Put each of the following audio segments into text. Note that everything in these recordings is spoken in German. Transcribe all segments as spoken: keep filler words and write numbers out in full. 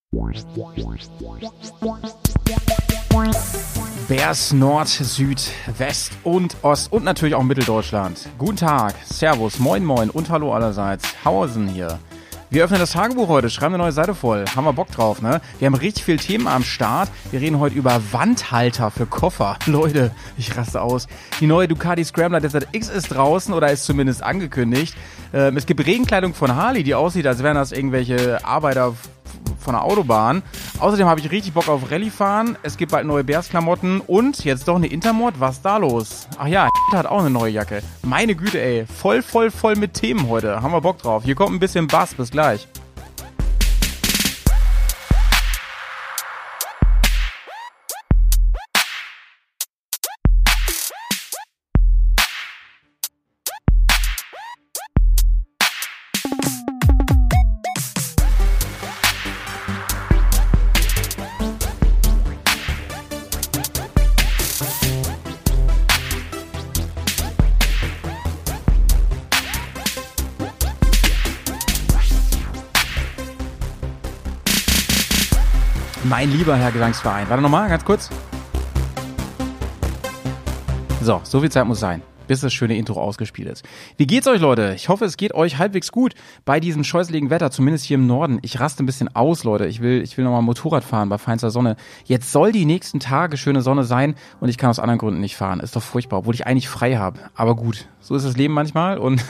Bears Nord, Süd, West und Ost und natürlich auch Mitteldeutschland. Guten Tag, Servus, moin moin und hallo allerseits. Hausen hier. Wir öffnen das Tagebuch heute, schreiben eine neue Seite voll. Haben wir Bock drauf, ne? Wir haben richtig viele Themen am Start. Wir reden heute über Wandhalter für Koffer. Leute, ich raste aus. Die neue Ducati Scrambler Desert X ist draußen oder ist zumindest angekündigt. Ähm, es gibt Regenkleidung von Harley, die aussieht, als wären das irgendwelche Arbeiter von der Autobahn. Außerdem habe ich richtig Bock auf Rallye-Fahren. Es gibt bald neue Bears-Klamotten und jetzt doch eine Intermod. Was ist da los? Ach ja, hat auch eine neue Jacke. Meine Güte, ey. Voll, voll, voll mit Themen heute. Haben wir Bock drauf. Hier kommt ein bisschen Bass. Bis gleich. Mein lieber Herr Gesangsverein. Warte nochmal, ganz kurz. So, so viel Zeit muss sein, bis das schöne Intro ausgespielt ist. Wie geht's euch, Leute? Ich hoffe, es geht euch halbwegs gut bei diesem scheußlichen Wetter, zumindest hier im Norden. Ich raste ein bisschen aus, Leute. Ich will, ich will nochmal Motorrad fahren bei feinster Sonne. Jetzt soll die nächsten Tage schöne Sonne sein und ich kann aus anderen Gründen nicht fahren. Ist doch furchtbar, obwohl ich eigentlich frei habe. Aber gut, so ist das Leben manchmal und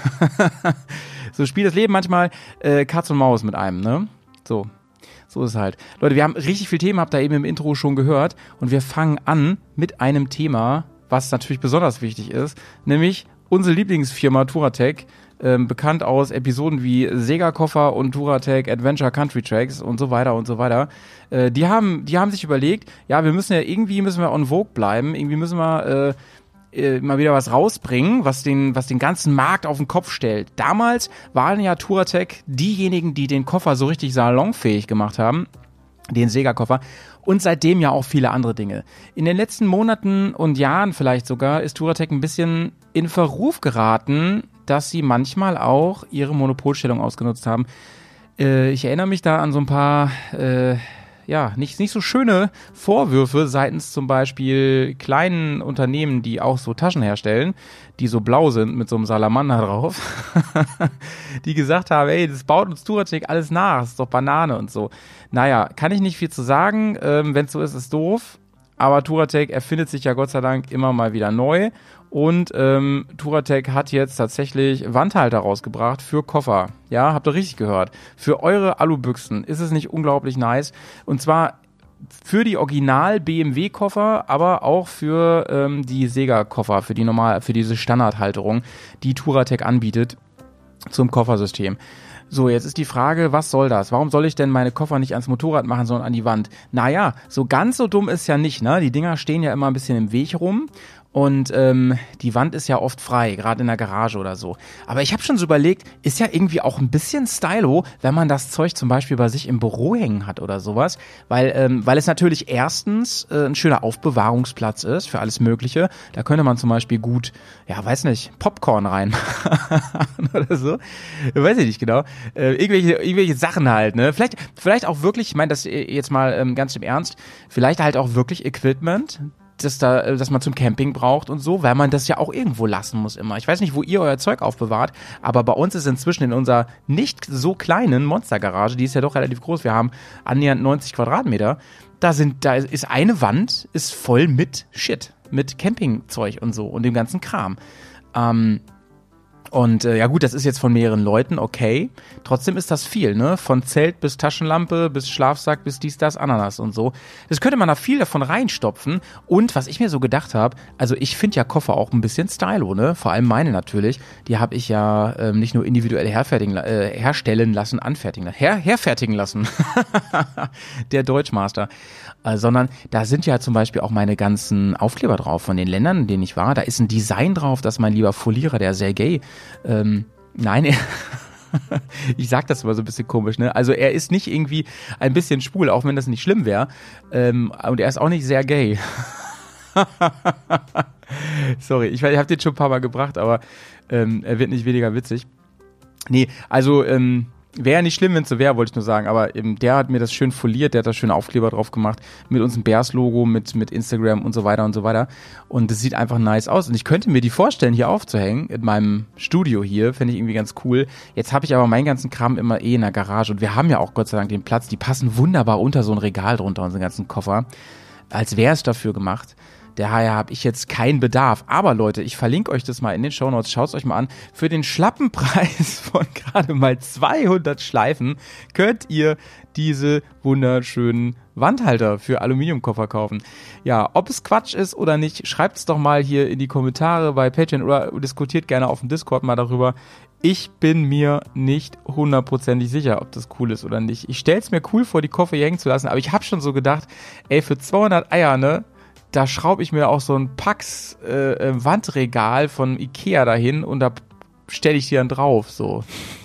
so spielt das Leben manchmal äh, Katz und Maus mit einem, ne? So. So ist es halt. Leute, wir haben richtig viele Themen, habt ihr eben im Intro schon gehört. Und wir fangen an mit einem Thema, was natürlich besonders wichtig ist, nämlich unsere Lieblingsfirma Touratech, ähm, bekannt aus Episoden wie Sega-Koffer und Touratech Adventure Country Tracks und so weiter und so weiter. Äh, die haben, die haben sich überlegt, ja, wir müssen ja irgendwie, müssen wir on vogue bleiben, irgendwie müssen wir äh, äh, mal wieder was rausbringen, was den, was den ganzen Markt auf den Kopf stellt. Damals waren ja Touratech diejenigen, die den Koffer so richtig salonfähig gemacht haben, den Sega-Koffer, und seitdem ja auch viele andere Dinge. In den letzten Monaten und Jahren vielleicht sogar ist Touratech ein bisschen in Verruf geraten, dass sie manchmal auch ihre Monopolstellung ausgenutzt haben. Äh, ich erinnere mich da an so ein paar äh, ja, nicht, nicht so schöne Vorwürfe seitens zum Beispiel kleinen Unternehmen, die auch so Taschen herstellen, die so blau sind mit so einem Salamander drauf, die gesagt haben, ey, das baut uns Touratech alles nach, das ist doch Banane und so. Naja, kann ich nicht viel zu sagen, ähm, wenn es so ist, ist doof, aber Touratech erfindet sich ja Gott sei Dank immer mal wieder neu und ähm, Touratech hat jetzt tatsächlich Wandhalter rausgebracht für Koffer. Ja, habt ihr richtig gehört. Für eure Alubüchsen ist es nicht unglaublich nice. Und zwar für die Original-B M W-Koffer, aber auch für ähm, die Sega-Koffer, für die normal, für diese Standardhalterung, die Touratech anbietet zum Koffersystem. So, jetzt ist die Frage, was soll das? Warum soll ich denn meine Koffer nicht ans Motorrad machen, sondern an die Wand? Naja, so ganz so dumm ist ja nicht, ne? Die Dinger stehen ja immer ein bisschen im Weg rum. Und ähm, die Wand ist ja oft frei, gerade in der Garage oder so. Aber ich habe schon so überlegt, ist ja irgendwie auch ein bisschen stylo, wenn man das Zeug zum Beispiel bei sich im Büro hängen hat oder sowas. Weil ähm, weil es natürlich erstens äh, ein schöner Aufbewahrungsplatz ist für alles Mögliche. Da könnte man zum Beispiel gut, ja, weiß nicht, Popcorn reinmachen oder so. Weiß ich nicht genau. Äh, irgendwelche, irgendwelche Sachen halt, ne? Vielleicht, vielleicht auch wirklich, ich meine das jetzt mal ähm, ganz im Ernst, vielleicht halt auch wirklich Equipment, dass da, dass man zum Camping braucht und so, weil man das ja auch irgendwo lassen muss immer. Ich weiß nicht, wo ihr euer Zeug aufbewahrt, aber bei uns ist inzwischen in unserer nicht so kleinen Monstergarage, die ist ja doch relativ groß, wir haben annähernd neunzig Quadratmeter, da sind, da ist eine Wand, ist voll mit Shit, mit Campingzeug und so und dem ganzen Kram. Ähm, Und äh, ja gut, das ist jetzt von mehreren Leuten, okay. Trotzdem ist das viel, ne? Von Zelt bis Taschenlampe, bis Schlafsack, bis dies, das, Ananas und so. Das könnte man da viel davon reinstopfen. Und was ich mir so gedacht habe, also ich finde ja Koffer auch ein bisschen stylo, ne? Vor allem meine natürlich. Die habe ich ja ähm, nicht nur individuell herfertigen, äh, herstellen lassen, anfertigen lassen. Her, herfertigen lassen. Der Deutschmaster. Äh, sondern da sind ja zum Beispiel auch meine ganzen Aufkleber drauf von den Ländern, in denen ich war. Da ist ein Design drauf, das mein lieber Folierer, der Sergei, ähm, nein, er ich sag das immer so ein bisschen komisch, ne? Also er ist nicht irgendwie ein bisschen schwul, auch wenn das nicht schlimm wäre. Ähm, und er ist auch nicht sehr gay. Sorry, ich, ich habe den schon ein paar Mal gebracht, aber ähm, er wird nicht weniger witzig. Nee, also ähm, wäre ja nicht schlimm, wenn es so wäre, wollte ich nur sagen, aber eben der hat mir das schön foliert, der hat da schöne Aufkleber drauf gemacht, mit unserem Bears-Logo, mit, mit Instagram und so weiter und so weiter und das sieht einfach nice aus und ich könnte mir die vorstellen, hier aufzuhängen, in meinem Studio hier, fände ich irgendwie ganz cool. Jetzt habe ich aber meinen ganzen Kram immer eh in der Garage und wir haben ja auch Gott sei Dank den Platz, die passen wunderbar unter so ein Regal drunter, unseren ganzen Koffer, als wäre es dafür gemacht. Daher habe ich jetzt keinen Bedarf. Aber Leute, ich verlinke euch das mal in den Shownotes. Schaut es euch mal an. Für den schlappen Preis von gerade mal zweihundert Schleifen könnt ihr diese wunderschönen Wandhalter für Aluminiumkoffer kaufen. Ja, ob es Quatsch ist oder nicht, schreibt es doch mal hier in die Kommentare bei Patreon oder diskutiert gerne auf dem Discord mal darüber. Ich bin mir nicht hundertprozentig sicher, ob das cool ist oder nicht. Ich stell's mir cool vor, die Koffer hier hängen zu lassen, aber ich habe schon so gedacht, ey, für zweihundert Eier, ne? Da schraube ich mir auch so ein Pax äh, Wandregal von Ikea dahin und da stelle ich die dann drauf. So,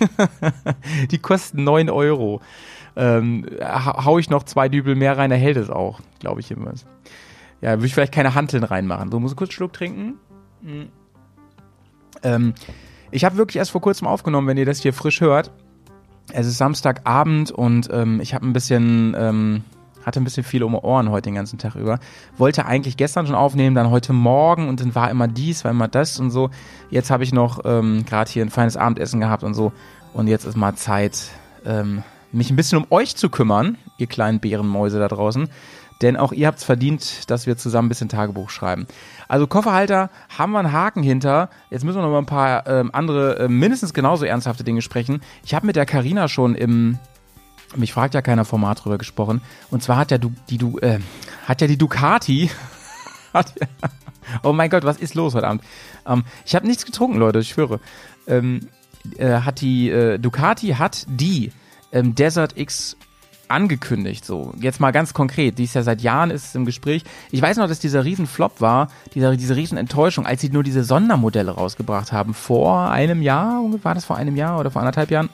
die kosten neun Euro. Ähm, hau ich noch zwei Dübel mehr rein, da hält es auch, glaube ich immer. Ja, würde ich vielleicht keine Hanteln reinmachen. So, muss ich kurz einen Schluck trinken. Mhm. Ähm, ich habe wirklich erst vor kurzem aufgenommen, wenn ihr das hier frisch hört. Es ist Samstagabend und ähm, ich habe ein bisschen ähm, hatte ein bisschen viel um die Ohren heute den ganzen Tag über. Wollte eigentlich gestern schon aufnehmen, dann heute Morgen und dann war immer dies, war immer das und so. Jetzt habe ich noch ähm, gerade hier ein feines Abendessen gehabt und so. Und jetzt ist mal Zeit, ähm, mich ein bisschen um euch zu kümmern, ihr kleinen Bärenmäuse da draußen. Denn auch ihr habt es verdient, dass wir zusammen ein bisschen Tagebuch schreiben. Also Kofferhalter haben wir einen Haken hinter. Jetzt müssen wir noch mal ein paar ähm, andere, äh, mindestens genauso ernsthafte Dinge sprechen. Ich habe mit der Carina schon im Mich fragt ja keiner Format drüber gesprochen. Und zwar hat ja du, die du, äh, hat ja die Ducati. hat ja, oh mein Gott, was ist los heute Abend? Ähm, ich habe nichts getrunken, Leute, ich schwöre. Ähm, äh, hat die äh, Ducati hat die ähm, Desert X angekündigt. So, jetzt mal ganz konkret. Die ist ja seit Jahren ist es im Gespräch. Ich weiß noch, dass dieser Riesenflop war, dieser, diese Riesenenttäuschung, als sie nur diese Sondermodelle rausgebracht haben. Vor einem Jahr, war das vor einem Jahr oder vor anderthalb Jahren?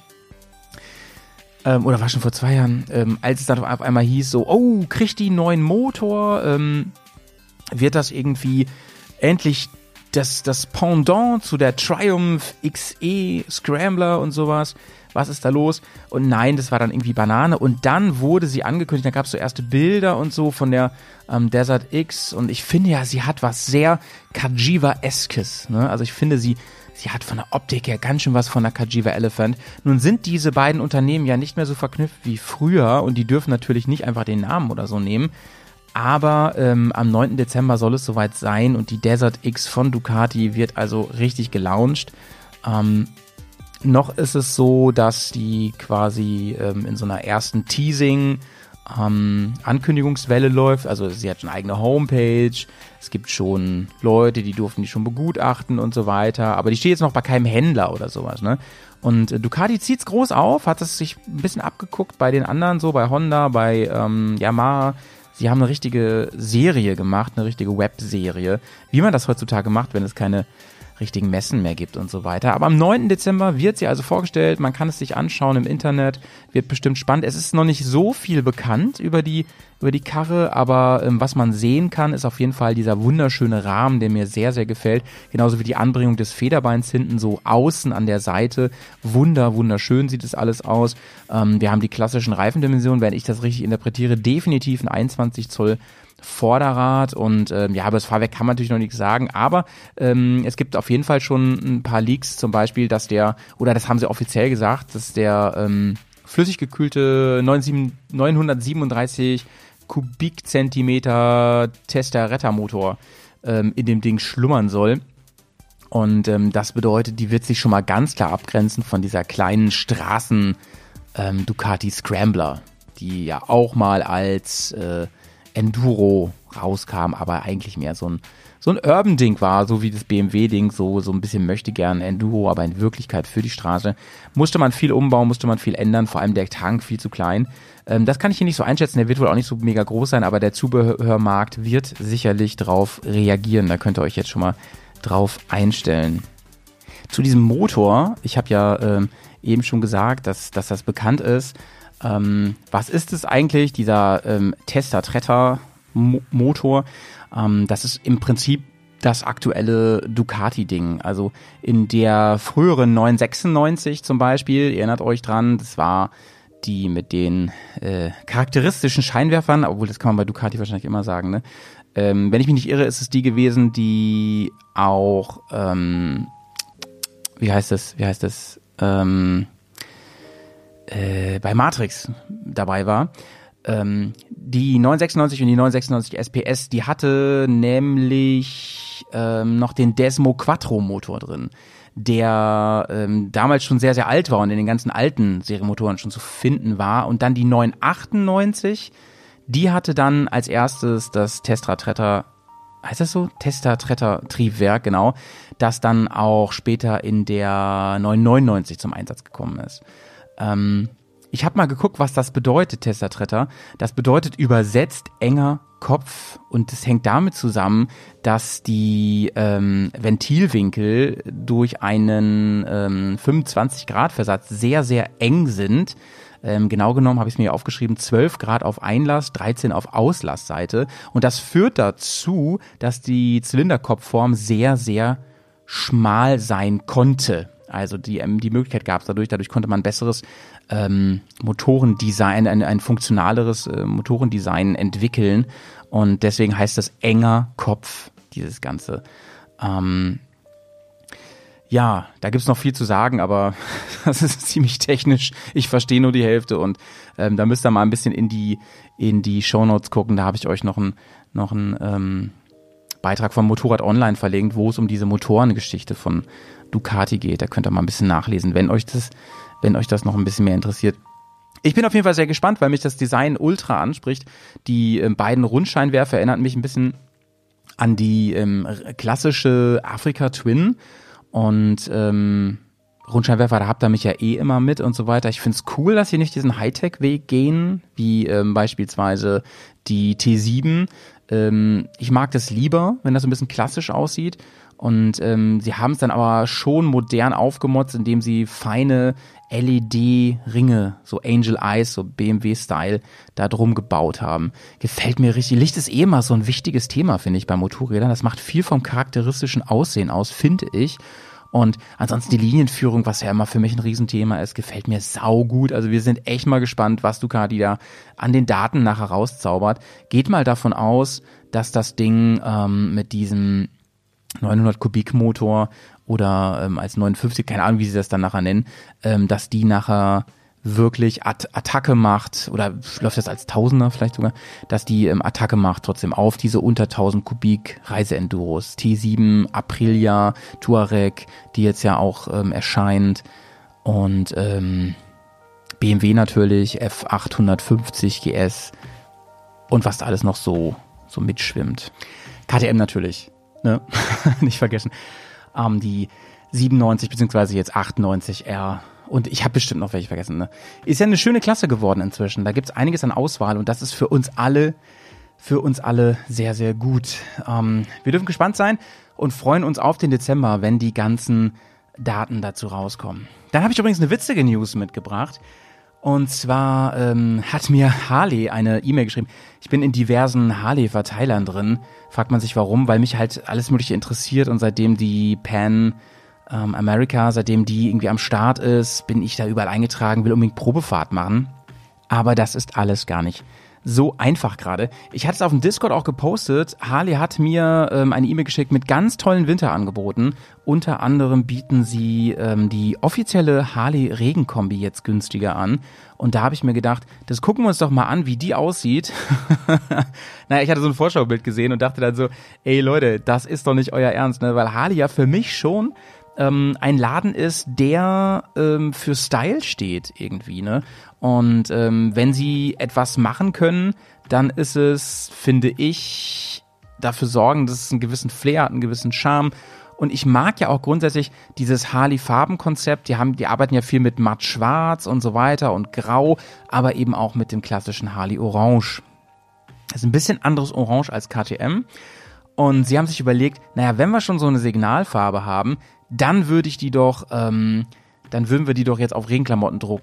Ähm, oder war schon vor zwei Jahren, ähm, als es dann auf einmal hieß, so, oh, kriegt die einen neuen Motor, ähm, wird das irgendwie endlich das, das Pendant zu der Triumph X E Scrambler und sowas, was ist da los? Und nein, das war dann irgendwie Banane und dann wurde sie angekündigt, da gab es so erste Bilder und so von der ähm, Desert X und ich finde ja, sie hat was sehr Cagiva-eskes, ne? Also ich finde, sie Sie hat von der Optik her ganz schön was von der Cagiva Elephant. Nun sind diese beiden Unternehmen ja nicht mehr so verknüpft wie früher und die dürfen natürlich nicht einfach den Namen oder so nehmen. Aber ähm, am neunten Dezember soll es soweit sein und die Desert X von Ducati wird also richtig gelauncht. Ähm, noch ist es so, dass die quasi ähm, in so einer ersten Teasing ähm, Ankündigungswelle läuft. Also sie hat schon eine eigene Homepage. Es gibt schon Leute, die durften die schon begutachten und so weiter. Aber die steht jetzt noch bei keinem Händler oder sowas, ne? Und äh, Ducati zieht's groß auf, hat es sich ein bisschen abgeguckt bei den anderen, so bei Honda, bei ähm, Yamaha. Sie haben eine richtige Serie gemacht, eine richtige Webserie, wie man das heutzutage macht, wenn es keine richtigen Messen mehr gibt und so weiter. Aber am neunten Dezember wird sie also vorgestellt, man kann es sich anschauen im Internet, wird bestimmt spannend. Es ist noch nicht so viel bekannt über die, über die Karre, aber ähm, was man sehen kann, ist auf jeden Fall dieser wunderschöne Rahmen, der mir sehr, sehr gefällt. Genauso wie die Anbringung des Federbeins hinten, so außen an der Seite. Wunder, wunderschön sieht es alles aus. Ähm, wir haben die klassischen Reifendimensionen, wenn ich das richtig interpretiere, definitiv ein einundzwanzig Zoll Vorderrad und ähm, ja, über das Fahrwerk kann man natürlich noch nichts sagen, aber ähm, es gibt auf jeden Fall schon ein paar Leaks, zum Beispiel, dass der, oder das haben sie offiziell gesagt, dass der ähm, flüssig gekühlte neunhundertsiebenunddreißig Kubikzentimeter Testarossa-Motor ähm, in dem Ding schlummern soll. Und ähm, das bedeutet, die wird sich schon mal ganz klar abgrenzen von dieser kleinen Straßen ähm, Ducati Scrambler, die ja auch mal als äh, Enduro rauskam, aber eigentlich mehr so ein so ein Urban-Ding war, so wie das B M W-Ding, so so ein bisschen möchte gern Enduro, aber in Wirklichkeit für die Straße. Musste man viel umbauen, musste man viel ändern, vor allem der Tank viel zu klein. Ähm, das kann ich hier nicht so einschätzen, der wird wohl auch nicht so mega groß sein, aber der Zubehörmarkt wird sicherlich drauf reagieren, da könnt ihr euch jetzt schon mal drauf einstellen. Zu diesem Motor, ich habe ja ähm, eben schon gesagt, dass, dass das bekannt ist. Ähm, was ist es eigentlich, dieser ähm, Testarossa-Motor? Ähm, das ist im Prinzip das aktuelle Ducati-Ding. Also in der früheren neun sechsundneunzig zum Beispiel, ihr erinnert euch dran, das war die mit den äh, charakteristischen Scheinwerfern, obwohl das kann man bei Ducati wahrscheinlich immer sagen, ne? Ähm, wenn ich mich nicht irre, ist es die gewesen, die auch, ähm, wie heißt das, wie heißt das, ähm, äh, bei Matrix dabei war. Ähm, die neun sechsundneunzig und die neun sechsundneunzig S P S, die hatte nämlich ähm, noch den Desmo Quattro Motor drin, der ähm, damals schon sehr, sehr alt war und in den ganzen alten Serienmotoren schon zu finden war. Und dann die neun achtundneunzig, die hatte dann als erstes das Testa-Tretter, heißt das so? Testa-Tretter-Triebwerk, genau, das dann auch später in der neun neunundneunzig zum Einsatz gekommen ist. Ähm, ich habe mal geguckt, was das bedeutet, Testa-Tretter. Das bedeutet übersetzt enger Kopf, und das hängt damit zusammen, dass die ähm, Ventilwinkel durch einen ähm, fünfundzwanzig Grad Versatz sehr, sehr eng sind. Ähm, genau genommen habe ich es mir hier aufgeschrieben, zwölf Grad auf Einlass, dreizehn auf Auslassseite. Und das führt dazu, dass die Zylinderkopfform sehr, sehr schmal sein konnte. Also die, ähm, die Möglichkeit gab es dadurch, dadurch konnte man besseres ähm, Motorendesign, ein, ein funktionaleres äh, Motorendesign entwickeln. Und deswegen heißt das enger Kopf, dieses Ganze. Ähm, ja, da gibt's noch viel zu sagen, aber das ist ziemlich technisch. Ich verstehe nur die Hälfte, und ähm, da müsst ihr mal ein bisschen in die in die Shownotes gucken. Da habe ich euch noch einen noch einen ähm, Beitrag von Motorrad Online verlinkt, wo es um diese Motorengeschichte von Ducati geht. Da könnt ihr mal ein bisschen nachlesen, wenn euch das, wenn euch das noch ein bisschen mehr interessiert. Ich bin auf jeden Fall sehr gespannt, weil mich das Design ultra anspricht. Die äh, beiden Rundscheinwerfer erinnern mich ein bisschen an die ähm, klassische Africa Twin, und ähm, Rundscheinwerfer, da habt ihr mich ja eh immer mit und so weiter. Ich find's cool, dass sie nicht diesen Hightech-Weg gehen, wie ähm, beispielsweise die T sieben. Ähm, ich mag das lieber, wenn das so ein bisschen klassisch aussieht. Und ähm, sie haben es dann aber schon modern aufgemotzt, indem sie feine L E D-Ringe, so Angel Eyes, so B M W-Style, da drum gebaut haben. Gefällt mir richtig. Licht ist eh immer so ein wichtiges Thema, finde ich, bei Motorrädern. Das macht viel vom charakteristischen Aussehen aus, finde ich. Und ansonsten die Linienführung, was ja immer für mich ein Riesenthema ist, gefällt mir saugut. Also wir sind echt mal gespannt, was Ducati da an den Daten nachher rauszaubert. Geht mal davon aus, dass das Ding ähm, mit diesem neunhundert Kubik Motor oder ähm, als neunundfünfzig, keine Ahnung, wie sie das dann nachher nennen, ähm, dass die nachher wirklich At- Attacke macht, oder läuft das als Tausender vielleicht sogar, dass die ähm, Attacke macht trotzdem auf diese unter tausend Kubik Reiseenduros. T sieben, Aprilia, Touareg, die jetzt ja auch ähm, erscheint, und ähm, B M W natürlich, F achthundertfünfzig G S und was da alles noch so, so mitschwimmt. K T M natürlich. Ne? Nicht vergessen. Ähm, die siebenundneunzig beziehungsweise jetzt achtundneunzig R. Und ich habe bestimmt noch welche vergessen. Ne? Ist ja eine schöne Klasse geworden inzwischen. Da gibt's einiges an Auswahl, und das ist für uns alle, für uns alle sehr, sehr gut. Ähm, wir dürfen gespannt sein und freuen uns auf den Dezember, wenn die ganzen Daten dazu rauskommen. Dann habe ich übrigens eine witzige News mitgebracht. Und zwar ähm, hat mir Harley eine E-Mail geschrieben. Ich bin in diversen Harley-Verteilern drin. Fragt man sich warum, weil mich halt alles Mögliche interessiert, und seitdem die Pan ähm, America, seitdem die irgendwie am Start ist, bin ich da überall eingetragen, will unbedingt Probefahrt machen. Aber das ist alles gar nicht so einfach gerade. Ich hatte es auf dem Discord auch gepostet. Harley hat mir ähm, eine E-Mail geschickt mit ganz tollen Winterangeboten. Unter anderem bieten sie ähm, die offizielle Harley-Regenkombi jetzt günstiger an. Und da habe ich mir gedacht, das gucken wir uns doch mal an, wie die aussieht. Naja, ich hatte so ein Vorschaubild gesehen und dachte dann so, ey Leute, das ist doch nicht euer Ernst, ne? Weil Harley ja für mich schon ähm, ein Laden ist, der ähm, für Style steht irgendwie, ne? Und ähm, wenn sie etwas machen können, dann ist es, finde ich, dafür sorgen, dass es einen gewissen Flair hat, einen gewissen Charme. Und ich mag ja auch grundsätzlich dieses Harley-Farbenkonzept. Die haben, die arbeiten ja viel mit matt schwarz und so weiter und grau, aber eben auch mit dem klassischen Harley-Orange. Das ist ein bisschen anderes Orange als K T M. Und sie haben sich überlegt, naja, wenn wir schon so eine Signalfarbe haben, dann würde ich die doch, ähm, dann würden wir die doch jetzt auf Regenklamotten drucken.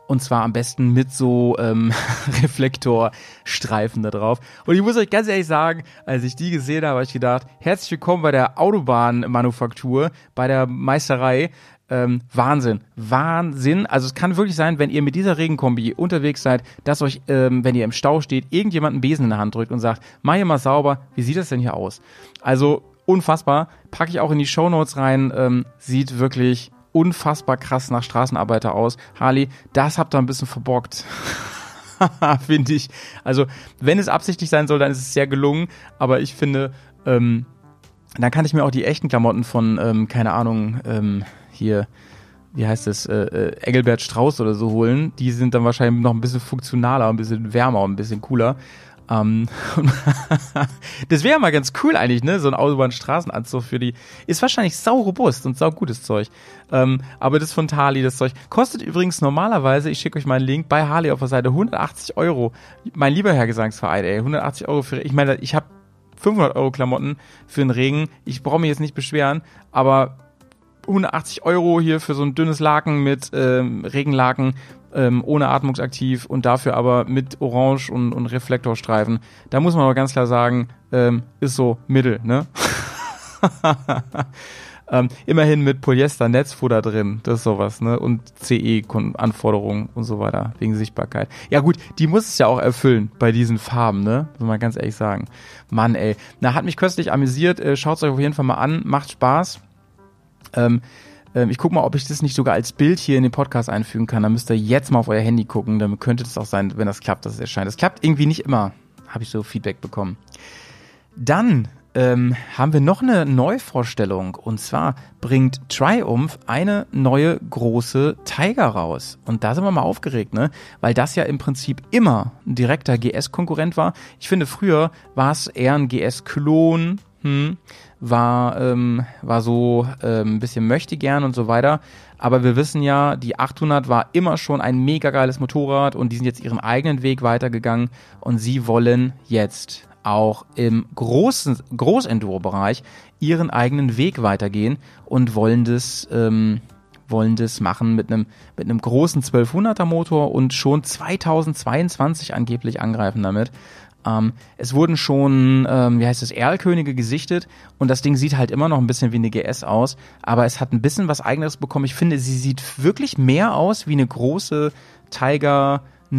Und zwar am besten mit so ähm, Reflektorstreifen da drauf. Und ich muss euch ganz ehrlich sagen, als ich die gesehen habe, habe ich gedacht, herzlich willkommen bei der Autobahnmanufaktur, bei der Meisterei. Ähm, Wahnsinn, Wahnsinn. Also es kann wirklich sein, wenn ihr mit dieser Regenkombi unterwegs seid, dass euch, ähm, wenn ihr im Stau steht, irgendjemand einen Besen in der Hand drückt und sagt, mach hier mal sauber, wie sieht das denn hier aus? Also unfassbar, packe ich auch in die Shownotes rein, ähm, sieht wirklich unfassbar krass nach Straßenarbeiter aus. Harley, das habt ihr ein bisschen verbockt. Finde ich. Also wenn es absichtlich sein soll, dann ist es sehr gelungen, aber ich finde, ähm, dann kann ich mir auch die echten Klamotten von, ähm, keine Ahnung, ähm, hier, wie heißt es, äh, äh, Engelbert Strauß oder so holen. Die sind dann wahrscheinlich noch ein bisschen funktionaler, ein bisschen wärmer und ein bisschen cooler. Ähm, das wäre mal ganz cool eigentlich, ne? So ein Autobahnstraßenanzug für die. Ist wahrscheinlich sau robust und sau gutes Zeug. Ähm, aber das von Harley, das Zeug. Kostet übrigens normalerweise, ich schicke euch mal einen Link, bei Harley auf der Seite hundertachtzig Euro. Mein lieber Herr Gesangsverein, ey, hundertachtzig Euro für, ich meine, ich habe fünfhundert Euro Klamotten für den Regen. Ich brauche mich jetzt nicht beschweren, aber hundertachtzig Euro hier für so ein dünnes Laken mit ähm, Regenlaken, ähm, ohne atmungsaktiv und dafür aber mit Orange und, und Reflektorstreifen. Da muss man aber ganz klar sagen, ähm, ist so Mittel, ne? ähm, immerhin mit Polyester-Netzfutter drin, das ist sowas, ne? Und C E-Anforderungen und so weiter, wegen Sichtbarkeit. Ja gut, die muss es ja auch erfüllen bei diesen Farben, ne? Muss man ganz ehrlich sagen. Mann, ey. Na, hat mich köstlich amüsiert, äh, schaut's euch auf jeden Fall mal an, macht Spaß. Ähm, ähm, ich guck mal, ob ich das nicht sogar als Bild hier in den Podcast einfügen kann. Dann müsst ihr jetzt mal auf euer Handy gucken. Dann könnte es auch sein, wenn das klappt, dass es erscheint. Das klappt irgendwie nicht immer, habe ich so Feedback bekommen. Dann ähm, haben wir noch eine Neuvorstellung. Und zwar bringt Triumph eine neue große Tiger raus. Und da sind wir mal aufgeregt, ne? Weil das ja im Prinzip immer ein direkter G S-Konkurrent war. Ich finde, früher war es eher ein G S-Klon, hm, war ähm, war so ähm, ein bisschen möchtegern und so weiter, aber wir wissen ja, die achthundert war immer schon ein mega geiles Motorrad und die sind jetzt ihren eigenen Weg weitergegangen und sie wollen jetzt auch im großen Groß-Enduro-Bereich ihren eigenen Weg weitergehen und wollen das ähm, wollen das machen mit einem mit einem großen zwölfhunderter Motor und schon zweitausendzweiundzwanzig angeblich angreifen damit. Ähm, es wurden schon, ähm, wie heißt es, Erlkönige gesichtet und das Ding sieht halt immer noch ein bisschen wie eine G S aus, aber es hat ein bisschen was Eigenes bekommen. Ich finde, sie sieht wirklich mehr aus wie eine große Tiger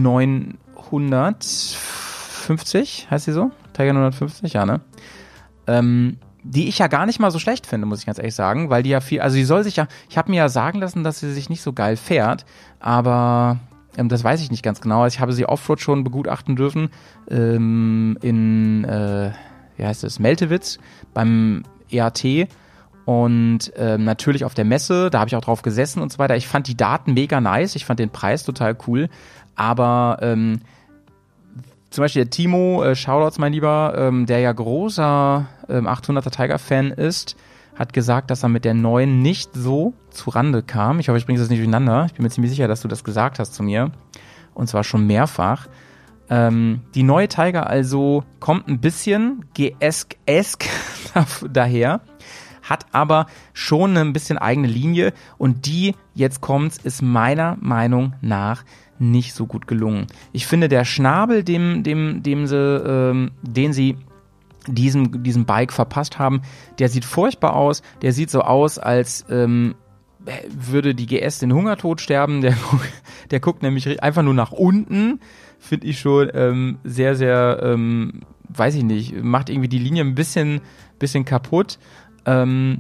neunhundertfünfzig, heißt sie so? Tiger neunhundertfünfzig, ja, ne? Ähm, die ich ja gar nicht mal so schlecht finde, muss ich ganz ehrlich sagen, weil die ja viel, also sie soll sich ja, ich habe mir ja sagen lassen, dass sie sich nicht so geil fährt, aber das weiß ich nicht ganz genau. Also ich habe sie Offroad schon begutachten dürfen ähm, in, äh, wie heißt es, Meltewitz beim E A T und ähm, natürlich auf der Messe, da habe ich auch drauf gesessen und so weiter. Ich fand die Daten mega nice, ich fand den Preis total cool, aber ähm, zum Beispiel der Timo, äh, Shoutouts mein Lieber, ähm, der ja großer ähm, achthunderter Tiger-Fan ist, hat gesagt, dass er mit der neuen nicht so zurande kam. Ich hoffe, ich bringe das nicht durcheinander. Ich bin mir ziemlich sicher, dass du das gesagt hast zu mir. Und zwar schon mehrfach. Ähm, die neue Tiger also kommt ein bisschen G S-esk daher, hat aber schon eine ein bisschen eigene Linie. Und die, jetzt kommt's, ist meiner Meinung nach nicht so gut gelungen. Ich finde, der Schnabel, dem, dem, dem sie, ähm, den sie diesem, diesem Bike verpasst haben, der sieht furchtbar aus, der sieht so aus, als ähm, würde die G S den Hungertod sterben, der, der guckt nämlich einfach nur nach unten, finde ich schon ähm, sehr, sehr, ähm, weiß ich nicht, macht irgendwie die Linie ein bisschen, bisschen kaputt. Ähm,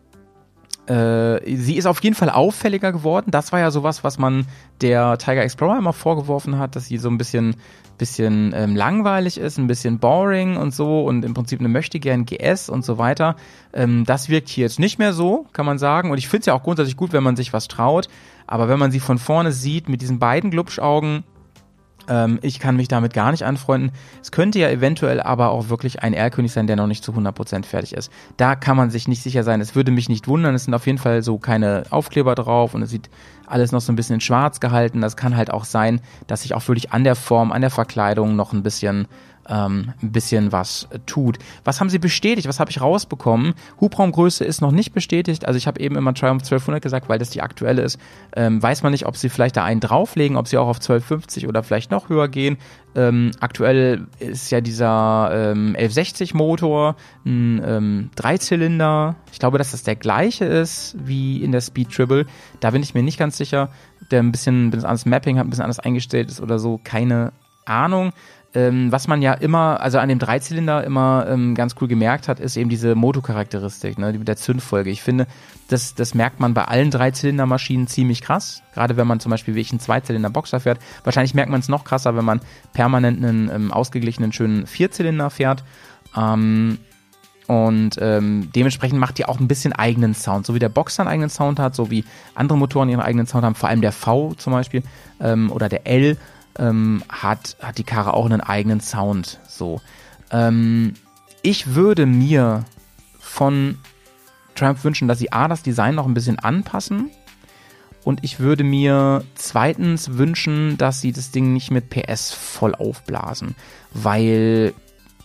äh, sie ist auf jeden Fall auffälliger geworden, das war ja sowas, was man der Tiger Explorer immer vorgeworfen hat, dass sie so ein bisschen bisschen ähm, langweilig ist, ein bisschen boring und so und im Prinzip eine möchtegern G S und so weiter. Ähm, das wirkt hier jetzt nicht mehr so, kann man sagen. Und ich finde es ja auch grundsätzlich gut, wenn man sich was traut. Aber wenn man sie von vorne sieht mit diesen beiden Glubschaugen, ähm, ich kann mich damit gar nicht anfreunden. Es könnte ja eventuell aber auch wirklich ein Erlkönig sein, der noch nicht zu hundert Prozent fertig ist. Da kann man sich nicht sicher sein. Es würde mich nicht wundern. Es sind auf jeden Fall so keine Aufkleber drauf und es sieht alles noch so ein bisschen in schwarz gehalten. Das kann halt auch sein, dass sich auch wirklich an der Form, an der Verkleidung noch ein bisschen ähm, ein bisschen was tut. Was haben sie bestätigt? Was habe ich rausbekommen? Hubraumgröße ist noch nicht bestätigt. Also ich habe eben immer Triumph zwölfhundert gesagt, weil das die aktuelle ist. Ähm, weiß man nicht, ob sie vielleicht da einen drauflegen, ob sie auch auf zwölfhundertfünfzig oder vielleicht noch höher gehen. Ähm, aktuell ist ja dieser ähm, elf sechzig Motor ein ähm, Dreizylinder. Ich glaube, dass das der gleiche ist wie in der Speed Triple. Da bin ich mir nicht ganz sicher. Der ein bisschen, ein bisschen anderes Mapping hat, ein bisschen anders eingestellt ist oder so. Keine Ahnung. Ähm, was man ja immer, also an dem Dreizylinder immer ähm, ganz cool gemerkt hat, ist eben diese Motocharakteristik, ne, mit der Zündfolge. Ich finde, das, das merkt man bei allen Dreizylindermaschinen ziemlich krass. Gerade wenn man zum Beispiel wie ich einen Zweizylinder-Boxer fährt. Wahrscheinlich merkt man es noch krasser, wenn man permanent einen ähm, ausgeglichenen, schönen Vierzylinder fährt. Ähm, und ähm, dementsprechend macht die auch ein bisschen eigenen Sound. So wie der Boxer einen eigenen Sound hat, so wie andere Motoren ihren eigenen Sound haben, vor allem der V zum Beispiel ähm, oder der L, Ähm, hat, hat die Karre auch einen eigenen Sound. So. Ähm, ich würde mir von Triumph wünschen, dass sie A, das Design noch ein bisschen anpassen und ich würde mir zweitens wünschen, dass sie das Ding nicht mit P S voll aufblasen, weil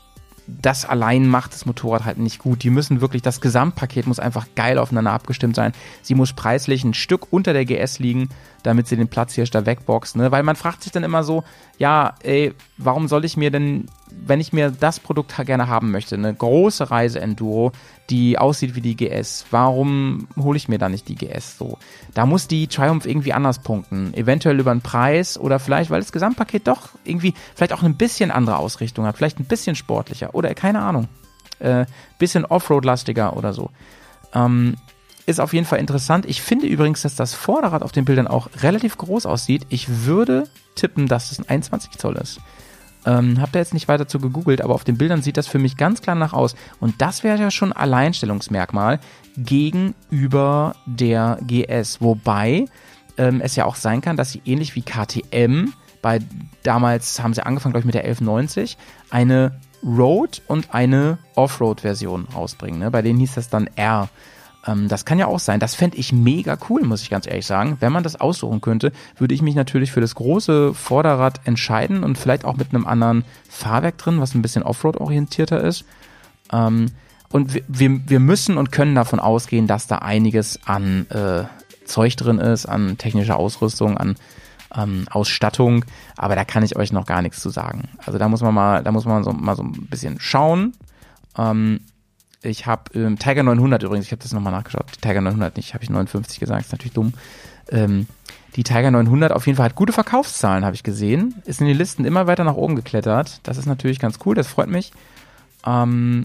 das allein macht das Motorrad halt nicht gut. Die müssen wirklich, das Gesamtpaket muss einfach geil aufeinander abgestimmt sein. Sie muss preislich ein Stück unter der G S liegen, damit sie den Platz hier da wegboxt, ne? Weil man fragt sich dann immer so, ja, ey, warum soll ich mir denn, wenn ich mir das Produkt gerne haben möchte, eine große Reise-Enduro, die aussieht wie die G S, warum hole ich mir da nicht die G S so? Da muss die Triumph irgendwie anders punkten, eventuell über den Preis oder vielleicht, weil das Gesamtpaket doch irgendwie vielleicht auch ein bisschen andere Ausrichtung hat, vielleicht ein bisschen sportlicher oder keine Ahnung, äh, bisschen Offroad-lastiger oder so. Ähm, Ist auf jeden Fall interessant. Ich finde übrigens, dass das Vorderrad auf den Bildern auch relativ groß aussieht. Ich würde tippen, dass es ein einundzwanzig Zoll ist. Ähm, hab da jetzt nicht weiter zu gegoogelt, aber auf den Bildern sieht das für mich ganz klar nach aus. Und das wäre ja schon ein Alleinstellungsmerkmal gegenüber der G S. Wobei ähm, es ja auch sein kann, dass sie ähnlich wie K T M, bei damals haben sie angefangen, glaube ich, mit der elf neunzig, eine Road- und eine Offroad-Version rausbringen. Ne? Bei denen hieß das dann R. Das kann ja auch sein. Das fände ich mega cool, muss ich ganz ehrlich sagen. Wenn man das aussuchen könnte, würde ich mich natürlich für das große Vorderrad entscheiden und vielleicht auch mit einem anderen Fahrwerk drin, was ein bisschen Offroad-orientierter ist. Und wir, wir müssen und können davon ausgehen, dass da einiges an äh, Zeug drin ist, an technischer Ausrüstung, an ähm, Ausstattung. Aber da kann ich euch noch gar nichts zu sagen. Also da muss man mal, da muss man so, mal so ein bisschen schauen. Ähm, Ich habe ähm, Tiger neunhundert übrigens, ich habe das nochmal nachgeschaut, die Tiger neunhundert nicht, habe ich neunundfünfzig gesagt, ist natürlich dumm. Ähm, die Tiger neunhundert auf jeden Fall hat gute Verkaufszahlen, habe ich gesehen. Ist in den Listen immer weiter nach oben geklettert. Das ist natürlich ganz cool, das freut mich. Ähm,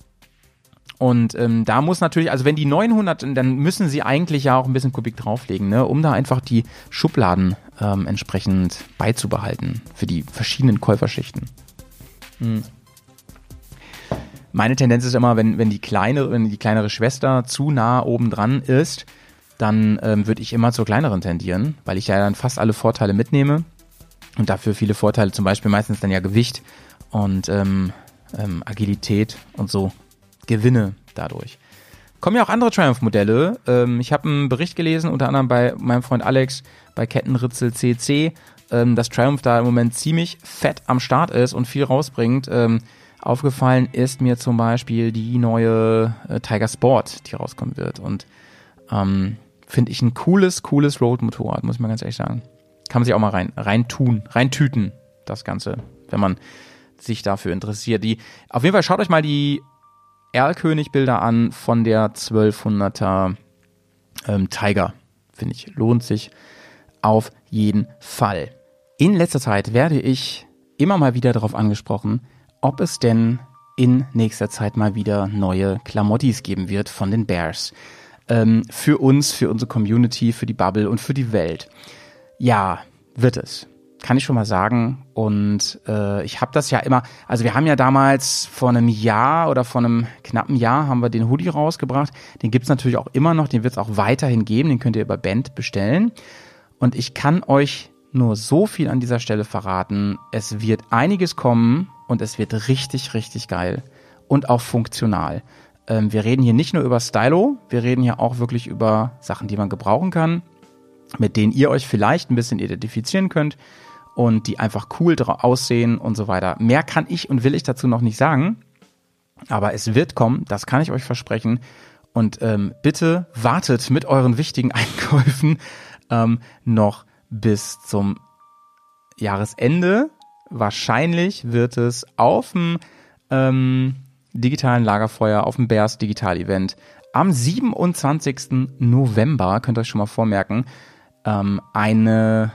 und ähm, da muss natürlich, also wenn die neunhundert, dann müssen sie eigentlich ja auch ein bisschen Kubik drauflegen, ne, um da einfach die Schubladen ähm, entsprechend beizubehalten für die verschiedenen Käuferschichten. Hm. Meine Tendenz ist immer, wenn, wenn die kleine, wenn die kleinere Schwester zu nah oben dran ist, dann ähm, würde ich immer zur kleineren tendieren, weil ich ja dann fast alle Vorteile mitnehme und dafür viele Vorteile, zum Beispiel meistens dann ja Gewicht und ähm, ähm, Agilität und so gewinne dadurch. Kommen ja auch andere Triumph-Modelle. Ähm, ich habe einen Bericht gelesen, unter anderem bei meinem Freund Alex bei Kettenritzel C C, ähm, dass Triumph da im Moment ziemlich fett am Start ist und viel rausbringt. Ähm, Aufgefallen ist mir zum Beispiel die neue äh, Tiger Sport, die rauskommen wird. Und ähm, finde ich ein cooles, cooles Road-Motorrad, muss ich mal ganz ehrlich sagen. Kann man sich auch mal rein, rein tun, rein tüten, das Ganze, wenn man sich dafür interessiert. Die, auf jeden Fall schaut euch mal die Erlkönig-Bilder an von der zwölfhunderter ähm, Tiger. Finde ich, lohnt sich auf jeden Fall. In letzter Zeit werde ich immer mal wieder darauf angesprochen, ob es denn in nächster Zeit mal wieder neue Klamottis geben wird von den Bears. Ähm, für uns, für unsere Community, für die Bubble und für die Welt. Ja, wird es. Kann ich schon mal sagen. Und äh, ich habe das ja immer, also wir haben ja damals vor einem Jahr oder vor einem knappen Jahr haben wir den Hoodie rausgebracht. Den gibt's natürlich auch immer noch, den wird es auch weiterhin geben, den könnt ihr über Band bestellen. Und ich kann euch nur so viel an dieser Stelle verraten. Es wird einiges kommen und es wird richtig, richtig geil und auch funktional. Ähm, wir reden hier nicht nur über Stylo, wir reden hier auch wirklich über Sachen, die man gebrauchen kann, mit denen ihr euch vielleicht ein bisschen identifizieren könnt und die einfach cool aussehen und so weiter. Mehr kann ich und will ich dazu noch nicht sagen, aber es wird kommen, das kann ich euch versprechen. Und ähm, bitte wartet mit euren wichtigen Einkäufen ähm, noch bis zum Jahresende. Wahrscheinlich wird es auf dem ähm, digitalen Lagerfeuer, auf dem Bears Digital Event am siebenundzwanzigsten November, könnt ihr euch schon mal vormerken, ähm, eine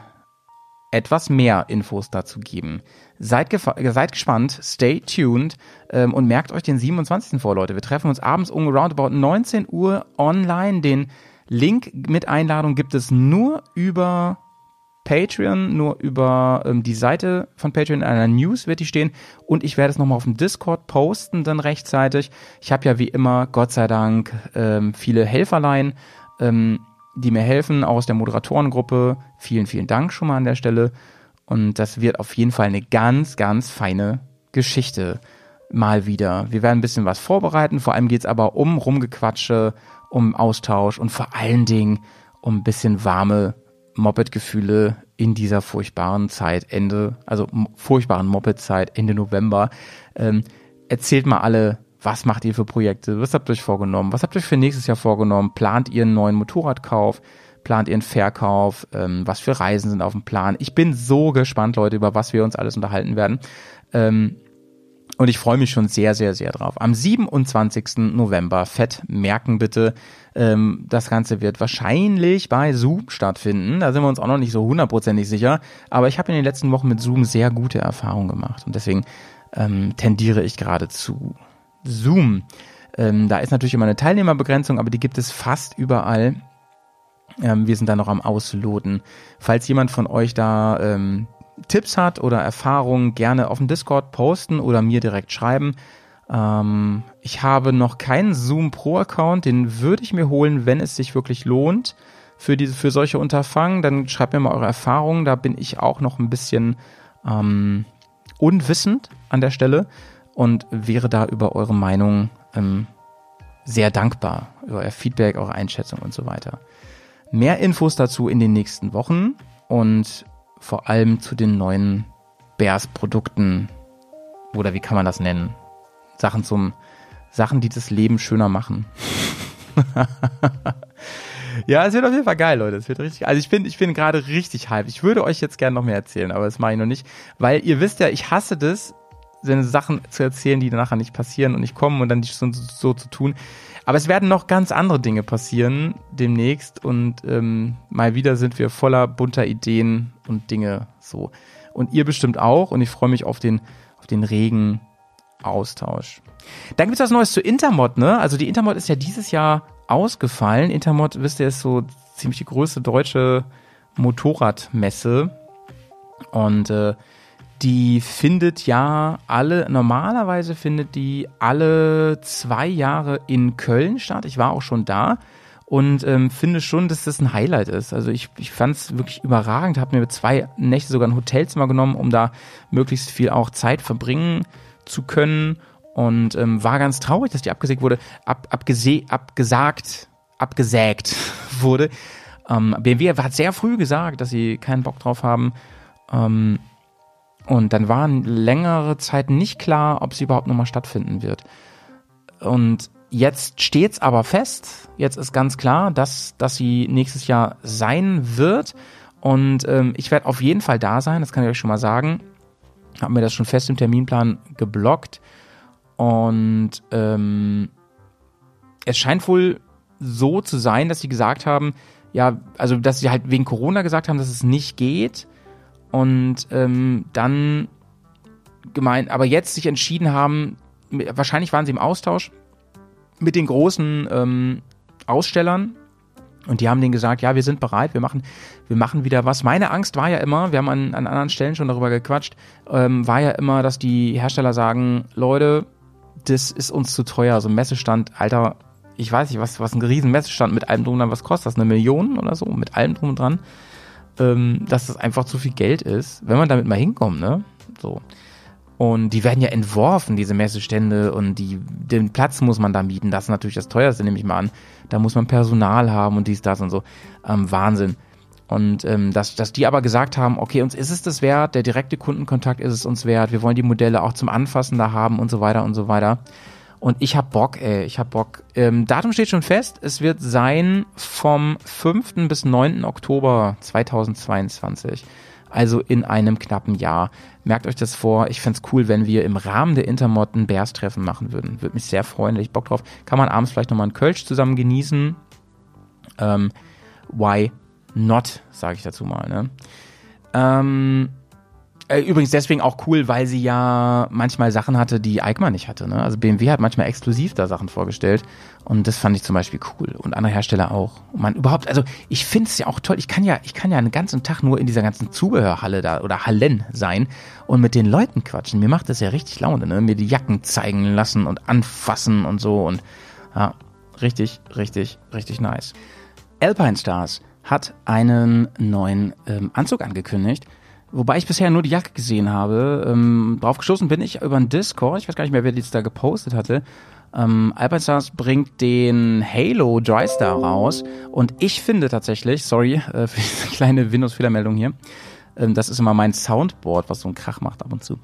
etwas mehr Infos dazu geben. Seid, gefa- seid gespannt, stay tuned ähm, und merkt euch den siebenundzwanzigsten vor, Leute. Wir treffen uns abends um roundabout neunzehn Uhr online. Den Link mit Einladung gibt es nur über Patreon, nur über ähm, die Seite von Patreon. In einer News wird die stehen und ich werde es nochmal auf dem Discord posten dann rechtzeitig. Ich habe ja wie immer, Gott sei Dank, ähm, viele Helferlein, ähm, die mir helfen, auch aus der Moderatorengruppe. Vielen, vielen Dank schon mal an der Stelle. Und das wird auf jeden Fall eine ganz, ganz feine Geschichte mal wieder. Wir werden ein bisschen was vorbereiten, vor allem geht es aber um Rumgequatsche, um Austausch und vor allen Dingen um ein bisschen warme Moped-Gefühle in dieser furchtbaren Zeit, Ende, also furchtbaren Moped-Zeit, Ende November. Ähm, erzählt mal alle, was macht ihr für Projekte? Was habt ihr euch vorgenommen? Was habt ihr euch für nächstes Jahr vorgenommen? Plant ihr einen neuen Motorradkauf? Plant ihr einen Verkauf? Ähm, was für Reisen sind auf dem Plan? Ich bin so gespannt, Leute, über was wir uns alles unterhalten werden. Ähm, und ich freue mich schon sehr, sehr, sehr drauf. Am siebenundzwanzigsten November, fett merken bitte, ähm, das Ganze wird wahrscheinlich bei Zoom stattfinden. Da sind wir uns auch noch nicht so hundertprozentig sicher. Aber ich habe in den letzten Wochen mit Zoom sehr gute Erfahrungen gemacht. Und deswegen ähm, tendiere ich gerade zu Zoom. Ähm, da ist natürlich immer eine Teilnehmerbegrenzung, aber die gibt es fast überall. Ähm, wir sind da noch am Ausloten. Falls jemand von euch da ähm, Tipps hat oder Erfahrungen, gerne auf dem Discord posten oder mir direkt schreiben. Ähm, ich habe noch keinen Zoom Pro Account, den würde ich mir holen, wenn es sich wirklich lohnt für diese, für solche Unterfangen. Dann schreibt mir mal eure Erfahrungen. Da bin ich auch noch ein bisschen ähm, unwissend an der Stelle und wäre da über eure Meinung ähm, sehr dankbar, über euer Feedback, eure Einschätzung und so weiter. Mehr Infos dazu in den nächsten Wochen und vor allem zu den neuen Bears-Produkten oder wie kann man das nennen? Sachen zum Sachen, die das Leben schöner machen. Ja, es wird auf jeden Fall geil, Leute. Es wird richtig. Also ich bin, ich bin gerade richtig hyped. Ich würde euch jetzt gerne noch mehr erzählen, aber das mache ich noch nicht, weil ihr wisst ja, ich hasse das, so Sachen zu erzählen, die nachher nicht passieren und nicht kommen und dann die so, so zu tun. Aber es werden noch ganz andere Dinge passieren demnächst und ähm, mal wieder sind wir voller bunter Ideen und Dinge so. Und ihr bestimmt auch und ich freue mich auf den, auf den regen Austausch. Dann gibt es was Neues zu Intermod, ne? Also die Intermod ist ja dieses Jahr ausgefallen. Intermod, wisst ihr, ist so ziemlich die größte deutsche Motorradmesse und äh, die findet ja alle, normalerweise findet die alle zwei Jahre in Köln statt. Ich war auch schon da und ähm, finde schon, dass das ein Highlight ist. Also ich, ich fand es wirklich überragend, habe mir zwei Nächte sogar ein Hotelzimmer genommen, um da möglichst viel auch Zeit verbringen zu können und ähm, war ganz traurig, dass die abgesägt wurde, ab, abgese, abgesagt, abgesägt wurde. Ähm, B M W hat sehr früh gesagt, dass sie keinen Bock drauf haben. Ähm, Und dann war längere Zeit nicht klar, ob sie überhaupt nochmal stattfinden wird. Und jetzt steht's aber fest. Jetzt ist ganz klar, dass, dass sie nächstes Jahr sein wird. Und ähm, ich werde auf jeden Fall da sein, das kann ich euch schon mal sagen. Habe mir das schon fest im Terminplan geblockt. Und ähm, es scheint wohl so zu sein, dass sie gesagt haben, ja, also dass sie halt wegen Corona gesagt haben, dass es nicht geht. Und ähm, dann gemeint, aber jetzt sich entschieden haben, wahrscheinlich waren sie im Austausch mit den großen ähm, Ausstellern und die haben denen gesagt, ja, wir sind bereit, wir machen, wir machen wieder was. Meine Angst war ja immer, wir haben an, an anderen Stellen schon darüber gequatscht, ähm, war ja immer, dass die Hersteller sagen, Leute, das ist uns zu teuer, so ein Messestand, Alter, ich weiß nicht, was, was ein riesen Messestand mit allem drum und dran, was kostet das, eine Million oder so, mit allem drum und dran. Dass das einfach zu viel Geld ist, wenn man damit mal hinkommt, ne? So. Und die werden ja entworfen, diese Messestände, und die, den Platz muss man da mieten. Das ist natürlich das teuerste, nehme ich mal an. Da muss man Personal haben und dies, das und so. Ähm, Wahnsinn. Und ähm, dass, dass die aber gesagt haben, okay, uns ist es das wert, der direkte Kundenkontakt ist es uns wert, wir wollen die Modelle auch zum Anfassen da haben und so weiter und so weiter. Und ich hab Bock, ey, ich hab Bock. Ähm, Datum steht schon fest, es wird sein vom fünften bis neunten Oktober zweitausendzweiundzwanzig. Also in einem knappen Jahr. Merkt euch das vor, ich fänd's cool, wenn wir im Rahmen der Intermod ein Bears-Treffen machen würden. Würde mich sehr freuen, hätte ich Bock drauf. Kann man abends vielleicht nochmal einen Kölsch zusammen genießen. Ähm, why not, sage ich dazu mal. Ne? Ähm, äh, übrigens deswegen auch cool, weil sie ja manchmal Sachen hatte, die EICMA nicht hatte. Ne? Also B M W hat manchmal exklusiv da Sachen vorgestellt und das fand ich zum Beispiel cool und andere Hersteller auch. Und man überhaupt, also ich finde es ja auch toll. Ich kann ja, ich kann ja einen ganzen Tag nur in dieser ganzen Zubehörhalle da oder Hallen sein und mit den Leuten quatschen. Mir macht das ja richtig Laune, ne? Mir die Jacken zeigen lassen und anfassen und so und ja, richtig, richtig, richtig nice. Alpinestars hat einen neuen ähm, Anzug angekündigt, wobei ich bisher nur die Jacke gesehen habe. Ähm, drauf gestoßen bin ich über einen Discord, ich weiß gar nicht mehr, wer das da gepostet hatte. Ähm, Alpinestars bringt den Halo Drystar raus und ich finde tatsächlich, sorry äh, für diese kleine Windows-Fehlermeldung hier, ähm, das ist immer mein Soundboard, was so einen Krach macht ab und zu.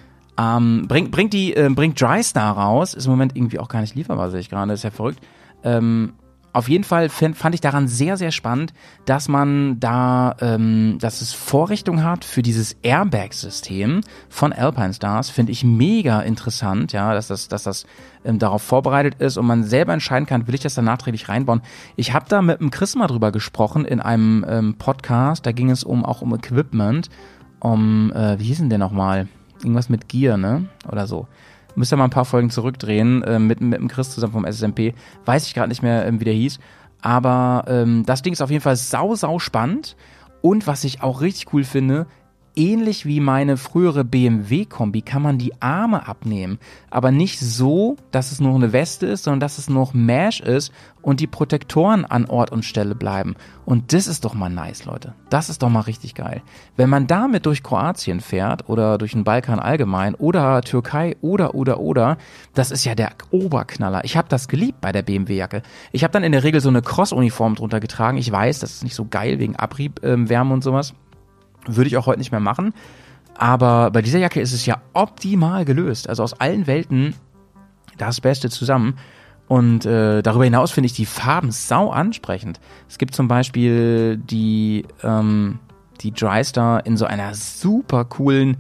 Ähm, bringt, bringt, die, äh, bringt Drystar raus, ist im Moment irgendwie auch gar nicht lieferbar, sehe ich gerade, ist ja verrückt. Ähm, Auf jeden Fall fand ich daran sehr, sehr spannend, dass man da, ähm, dass es Vorrichtung hat für dieses Airbag-System von Alpinestars, finde ich mega interessant, ja, dass das, dass das ähm, darauf vorbereitet ist und man selber entscheiden kann, will ich das dann nachträglich reinbauen. Ich habe da mit dem Chris mal drüber gesprochen in einem ähm, Podcast, da ging es um auch um Equipment, um, äh, wie hieß denn der nochmal? Irgendwas mit Gear, ne? Oder so. Müsst ihr mal ein paar Folgen zurückdrehen, äh, mit, mit dem Chris zusammen vom S S M P. Weiß ich gerade nicht mehr, ähm, wie der hieß. Aber ähm, das Ding ist auf jeden Fall sau, sau spannend. Und was ich auch richtig cool finde, ähnlich wie meine frühere B M W-Kombi kann man die Arme abnehmen. Aber nicht so, dass es nur eine Weste ist, sondern dass es noch Mesh ist und die Protektoren an Ort und Stelle bleiben. Und das ist doch mal nice, Leute. Das ist doch mal richtig geil. Wenn man damit durch Kroatien fährt oder durch den Balkan allgemein oder Türkei oder, oder, oder, das ist ja der Oberknaller. Ich habe das geliebt bei der B M W-Jacke. Ich habe dann in der Regel so eine Cross-Uniform drunter getragen. Ich weiß, das ist nicht so geil wegen Abriebwärme ähm, und sowas. Würde ich auch heute nicht mehr machen. Aber bei dieser Jacke ist es ja optimal gelöst. Also aus allen Welten das Beste zusammen. Und äh, darüber hinaus finde ich die Farben sau ansprechend. Es gibt zum Beispiel die, ähm, die Drystar in so einer super coolen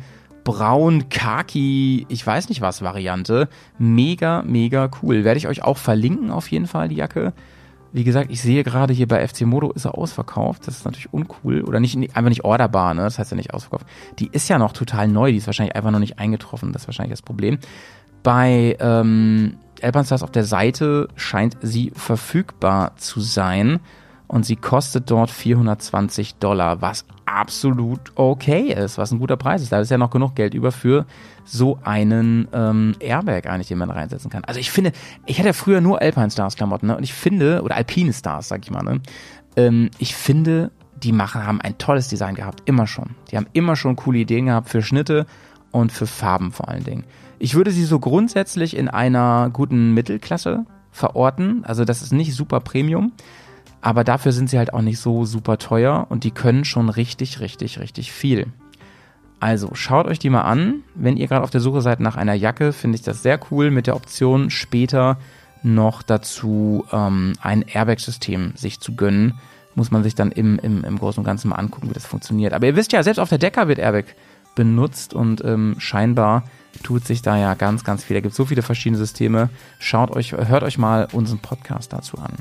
braun-khaki, ich weiß nicht was Variante. Mega, mega cool. Werde ich euch auch verlinken auf jeden Fall, die Jacke. Wie gesagt, ich sehe gerade hier bei F C Moto ist er ausverkauft. Das ist natürlich uncool. Oder nicht, einfach nicht orderbar, ne? Das heißt ja nicht ausverkauft. Die ist ja noch total neu. Die ist wahrscheinlich einfach noch nicht eingetroffen. Das ist wahrscheinlich das Problem. Bei ähm, Alpinestars auf der Seite scheint sie verfügbar zu sein. Und sie kostet dort vierhundertzwanzig Dollar, was absolut okay ist, was ein guter Preis ist. Da ist ja noch genug Geld über für so einen ähm, Airbag eigentlich, den man reinsetzen kann. Also ich finde, ich hatte ja früher nur Alpinestars-Klamotten, ne? Und ich finde, oder Alpine Stars, sag ich mal, ne? Ähm, ich finde, die machen, haben ein tolles Design gehabt, immer schon. Die haben immer schon coole Ideen gehabt für Schnitte und für Farben vor allen Dingen. Ich würde sie so grundsätzlich in einer guten Mittelklasse verorten, also das ist nicht super Premium, aber dafür sind sie halt auch nicht so super teuer und die können schon richtig, richtig, richtig viel. Also schaut euch die mal an. Wenn ihr gerade auf der Suche seid nach einer Jacke, finde ich das sehr cool mit der Option später noch dazu ähm, ein Airbag-System sich zu gönnen. Muss man sich dann im, im, im Großen und Ganzen mal angucken, wie das funktioniert. Aber ihr wisst ja, selbst auf der Decker wird Airbag benutzt und ähm, scheinbar tut sich da ja ganz, ganz viel. Da gibt es so viele verschiedene Systeme. Schaut euch, hört euch mal unseren Podcast dazu an.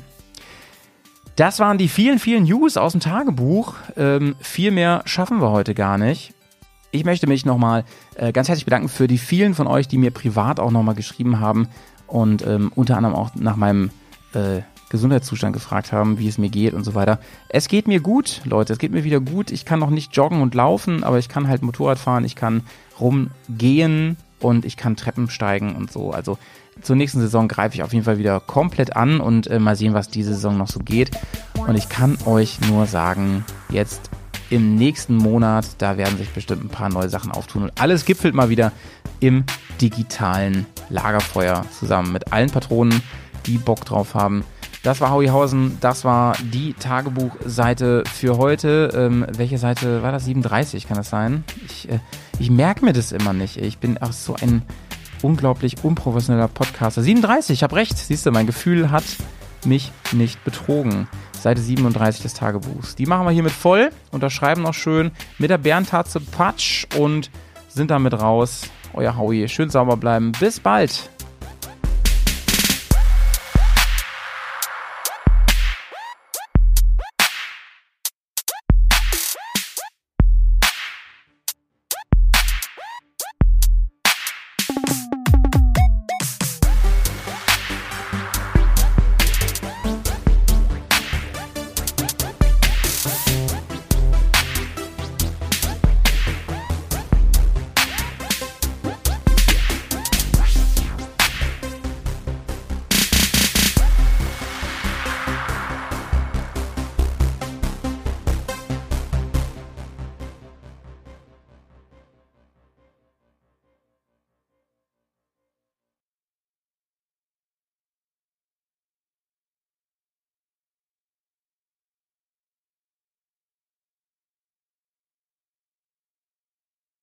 Das waren die vielen, vielen News aus dem Tagebuch. Ähm, viel mehr schaffen wir heute gar nicht. Ich möchte mich nochmal äh, ganz herzlich bedanken für die vielen von euch, die mir privat auch nochmal geschrieben haben und ähm, unter anderem auch nach meinem äh, Gesundheitszustand gefragt haben, wie es mir geht und so weiter. Es geht mir gut, Leute, es geht mir wieder gut. Ich kann noch nicht joggen und laufen, aber ich kann halt Motorrad fahren, ich kann rumgehen und ich kann Treppen steigen und so. Also zur nächsten Saison greife ich auf jeden Fall wieder komplett an und äh, mal sehen, was diese Saison noch so geht. Und ich kann euch nur sagen, jetzt im nächsten Monat, da werden sich bestimmt ein paar neue Sachen auftun. Und alles gipfelt mal wieder im digitalen Lagerfeuer zusammen mit allen Patronen, die Bock drauf haben. Das war Hauihausen, das war die Tagebuchseite für heute. Ähm, welche Seite war das? siebenunddreißig, kann das sein? Ich, äh, ich merke mir das immer nicht. Ich bin auch so ein unglaublich unprofessioneller Podcaster. siebenunddreißig, ich habe recht. Siehst du, mein Gefühl hat mich nicht betrogen. Seite siebenunddreißig des Tagebuchs. Die machen wir hiermit voll, unterschreiben noch schön mit der Bärentatze Patsch und sind damit raus. Euer Howie, schön sauber bleiben. Bis bald.